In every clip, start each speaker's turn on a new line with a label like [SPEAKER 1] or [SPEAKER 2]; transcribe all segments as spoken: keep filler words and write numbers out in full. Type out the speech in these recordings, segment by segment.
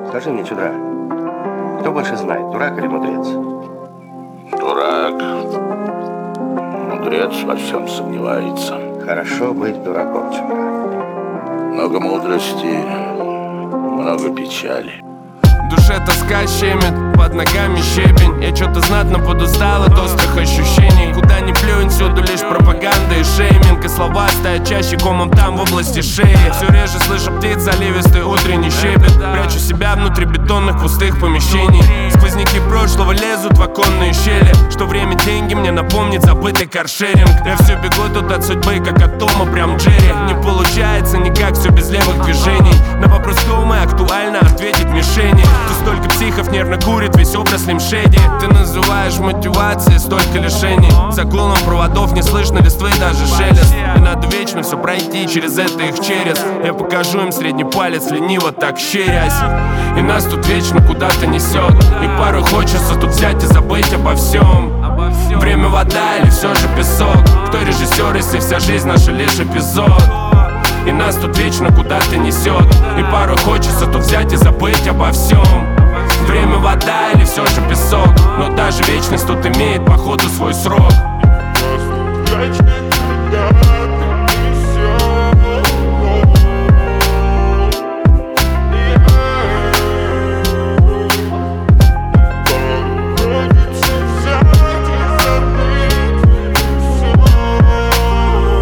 [SPEAKER 1] Скажи мне, чудак, кто больше знает, дурак или мудрец?
[SPEAKER 2] Дурак. Мудрец во всем сомневается.
[SPEAKER 1] Хорошо быть дураком, чудак.
[SPEAKER 2] Много мудрости, много печали.
[SPEAKER 3] В душе тоска щемит, под ногами щебень. Я чё-то знатно подустал от острых ощущений. Куда ни плюнь, всюду лишь пропаганда и шейминг. И слова стоят чаще комом там в области шеи. Все реже слышу птиц, заливистый утренний щебет. Прячу себя внутри бетонных пустых помещений. Сквозняки прошлого лезут в оконные щели. Что время деньги мне напомнит забытый каршеринг. Я все бегу тут от судьбы, как от Тома, прям Джерри. Не получается никак, все без левых движений. На вопрос, кто мы, актуально ответить мишени. Тут столько психов нервно курит, весь образ лимшеди. Ты называешь мотивацией столько лишений. За гулом проводов не слышно листвы, даже шелест. И надо вечно все пройти через это их через. Я покажу им средний палец, лениво так щерясь. И нас тут вечно куда-то несет. И порой хочется тут взять и забыть обо всем. Время вода или все же песок? Кто режиссер, если вся жизнь наша лишь эпизод? И нас тут вечно куда-то несет. И порой хочется тут взять и забыть обо всем. Время вода или все же песок? Но даже вечность тут имеет походу свой срок.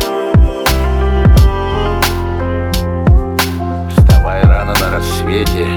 [SPEAKER 2] Вставай рано на рассвете,